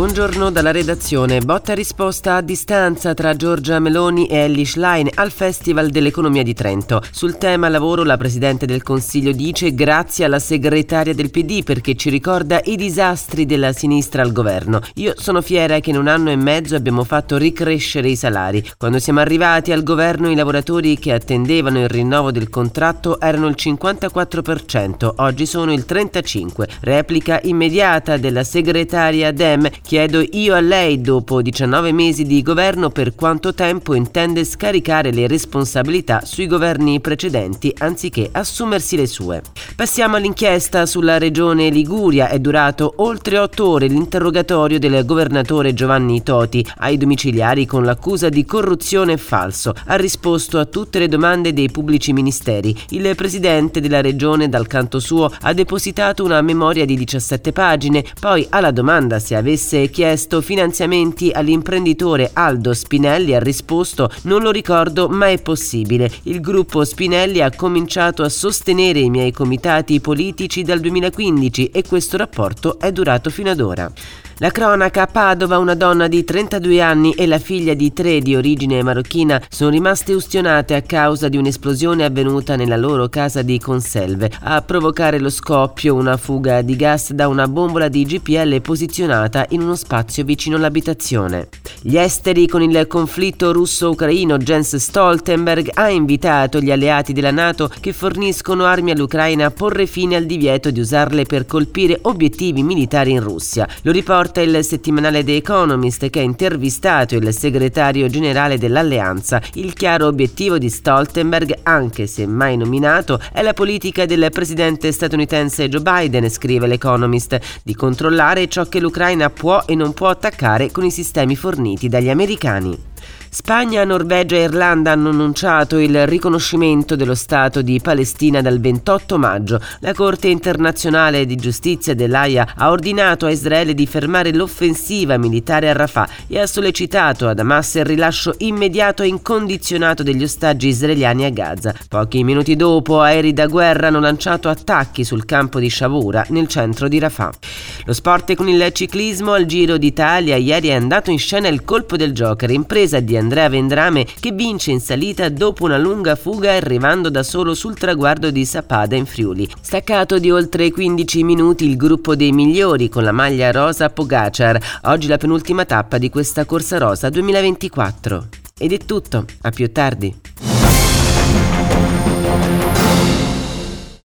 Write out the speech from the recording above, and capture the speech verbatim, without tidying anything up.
Buongiorno dalla redazione. Botta e risposta a distanza tra Giorgia Meloni e Elly Schlein al Festival dell'Economia di Trento. Sul tema lavoro la Presidente del Consiglio dice grazie alla segretaria del P D perché ci ricorda i disastri della sinistra al governo. Io sono fiera che in un anno e mezzo abbiamo fatto ricrescere i salari. Quando siamo arrivati al governo i lavoratori che attendevano il rinnovo del contratto erano il cinquantaquattro per cento, oggi sono il trentacinque per cento. Replica immediata della segretaria Dem. Chiedo io a lei, dopo diciannove mesi di governo, per quanto tempo intende scaricare le responsabilità sui governi precedenti anziché assumersi le sue. Passiamo all'inchiesta sulla regione Liguria. È durato oltre otto ore l'interrogatorio del governatore Giovanni Toti ai domiciliari con l'accusa di corruzione e falso. Ha risposto a tutte le domande dei pubblici ministeri. Il presidente della regione, dal canto suo, ha depositato una memoria di diciassette pagine. Poi, alla domanda se avesse chiesto finanziamenti all'imprenditore Aldo Spinelli, ha risposto: non lo ricordo, ma è possibile. Il gruppo Spinelli ha cominciato a sostenere i miei comitati politici dal duemilaquindici e questo rapporto è durato fino ad ora. La cronaca: a Padova una donna di trentadue anni e la figlia di tre di origine marocchina sono rimaste ustionate a causa di un'esplosione avvenuta nella loro casa di Conselve. A provocare lo scoppio una fuga di gas da una bombola di G P L posizionata in uno spazio vicino all'abitazione. Gli esteri con il conflitto russo-ucraino. Jens Stoltenberg ha invitato gli alleati della NATO che forniscono armi all'Ucraina a porre fine al divieto di usarle per colpire obiettivi militari in Russia. Lo riporta il settimanale The Economist, che ha intervistato il segretario generale dell'alleanza. Il chiaro obiettivo di Stoltenberg, anche se mai nominato, è la politica del presidente statunitense Joe Biden, scrive l'Economist, di controllare ciò che l'Ucraina può e non può attaccare con i sistemi forniti dagli americani. Spagna, Norvegia e Irlanda hanno annunciato il riconoscimento dello Stato di Palestina dal ventotto maggio. La Corte internazionale di giustizia dell'Aia ha ordinato a Israele di fermare l'offensiva militare a Rafah e ha sollecitato ad Hamas il rilascio immediato e incondizionato degli ostaggi israeliani a Gaza. Pochi minuti dopo, aerei da guerra hanno lanciato attacchi sul campo di Shavura, nel centro di Rafah. Lo sport con il ciclismo. Al Giro d'Italia ieri è andato in scena il colpo del Joker, impresa di Andrea Vendrame, che vince in salita dopo una lunga fuga arrivando da solo sul traguardo di Sappada in Friuli. Staccato di oltre quindici minuti il gruppo dei migliori con la maglia rosa Pogacar. Oggi la penultima tappa di questa corsa rosa duemilaventiquattro. Ed è tutto, a più tardi.